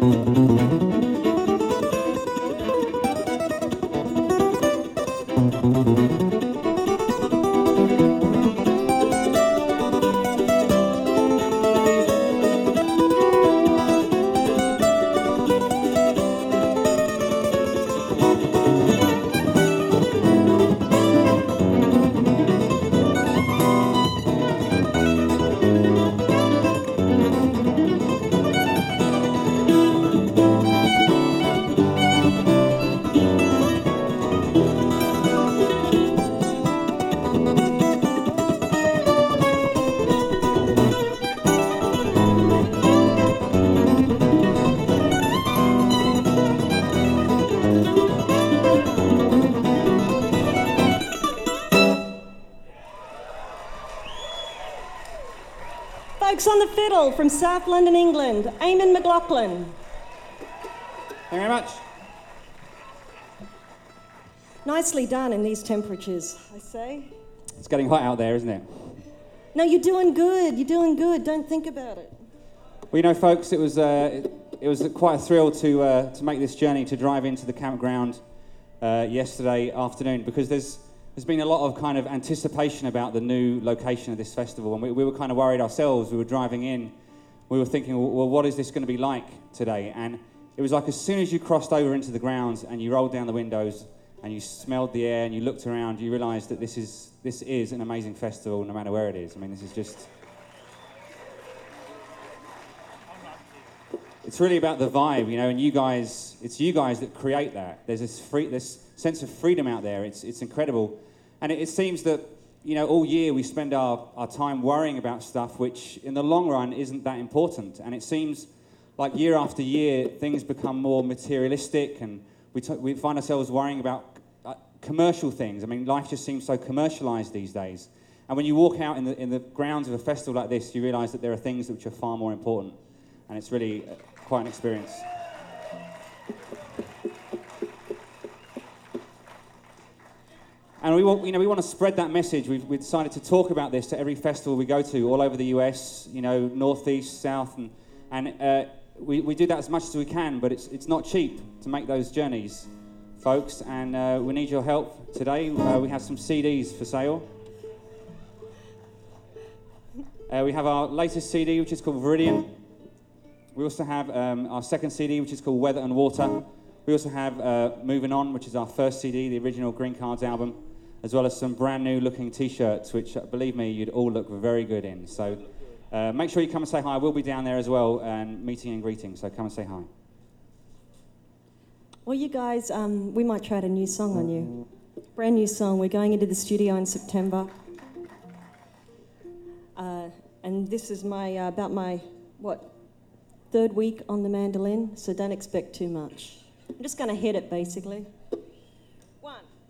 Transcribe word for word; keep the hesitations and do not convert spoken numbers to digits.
Folks on the fiddle from South London, England, Eamon McLaughlin. Thank you very much. Nicely done in these temperatures, I say. It's getting hot out there, isn't it? No, you're doing good. You're doing good. Don't think about it. Well, you know, folks, it was uh, it, it was quite a thrill to uh, to make this journey to drive into the campground uh, yesterday afternoon, because there's there's been a lot of kind of anticipation about the new location of this festival, and we, we were kind of worried ourselves. We were driving in, we were thinking, well, what is this going to be like today? And it was like as soon as you crossed over into the grounds and you rolled down the windows and you smelled the air and you looked around, you realised that this is this is an amazing festival, no matter where it is. I mean, this is just... It's really about the vibe, you know, and you guys, it's you guys that create that. There's this free, this sense of freedom out there. It's it's incredible. And it, it seems that, you know, all year we spend our, our time worrying about stuff which in the long run isn't that important. And it seems like year after year things become more materialistic, and we, t- we find ourselves worrying about uh, commercial things. I mean, life just seems so commercialised these days. And when you walk out in the, in the grounds of a festival like this, you realise that there are things which are far more important. And it's really uh, quite an experience. And we want, you know, we want to spread that message. We've, we've decided to talk about this to every festival we go to all over the U S, you know, north, east, south, and, and uh, we, we do that as much as we can, but it's, it's not cheap to make those journeys, folks, and uh, we need your help today. Uh, we have some C Ds for sale. Uh, we have our latest C D, which is called Viridian. We also have um, our second C D, which is called Weather and Water. We also have uh, Moving On, which is our first C D, the original Green Cards album, as well as some brand new looking T-shirts, which, uh, believe me, you'd all look very good in. So uh, make sure you come and say hi. We'll be down there as well, and meeting and greeting, so come and say hi. Well, you guys, um, we might try out a new song on you. Brand new song. We're going into the studio in September. Uh, and this is my uh, about my, what, third week on the mandolin, so don't expect too much. I'm just going to hit it, basically.